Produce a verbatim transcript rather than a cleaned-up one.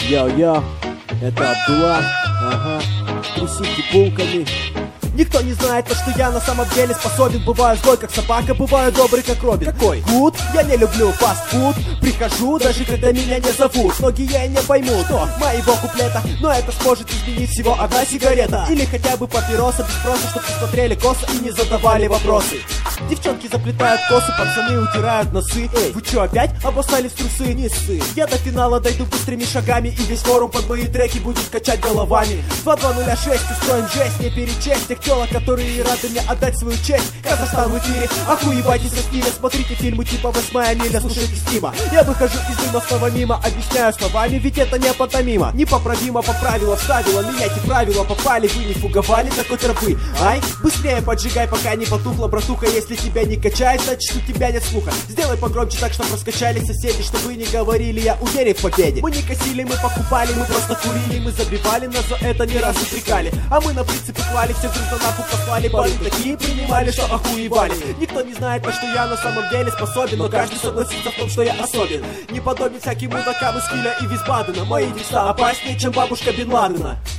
Йо-йо, это Абдулла, ага, трясите булками. Никто не знает, на что я на самом деле способен. Бываю злой, как собака, бываю добрый, как Робин. Какой? Гуд? Я не люблю фастфуд. Прихожу, даже когда меня не зовут. Многие не поймут, что моего куплета, но это сможет изменить всего одна сигарета. Или хотя бы папироса без спроса, чтоб не смотрели косо и не задавали вопросы. Девчонки заплетают косы, пацаны утирают носы. Эй, вы чё, опять обоссали в трусы? Не ссы. Я до финала дойду быстрыми шагами, и весь форум под мои треки будет качать головами. Два два нуля шесть, устроим жесть, не перечесть тех телок, которые рады мне отдать свою честь. Казахстан в эфире, охуевайтесь со стиля. Смотрите фильмы типа «Восьмая миля», слушайте Стима. Я выхожу из дыма снова мимо, объясняю словами, ведь это неопотомимо. Непоправимо по правилам вставила, меняйте правила, попали, вы не фуговали такой тропы. Ай, быстрее поджигай, пока не потухла, братуха. Если тебя не качает, значит у тебя нет слуха. Сделай погромче так, чтобы раскачали соседи, чтобы не говорили, я уверен в победе. Мы не косили, мы покупали, мы просто курили, мы забивали, нас за это не раз упрекали. А мы на принципе клали, все дружно нахуй послали, бары такие принимали, что охуевали. Никто не знает, на что я на самом деле способен, но каждый согласится в том, что я особен. Не подобен всяким мудакам из Киля и Висбадена. Мои дела опаснее, чем бабушка Бен Ладена.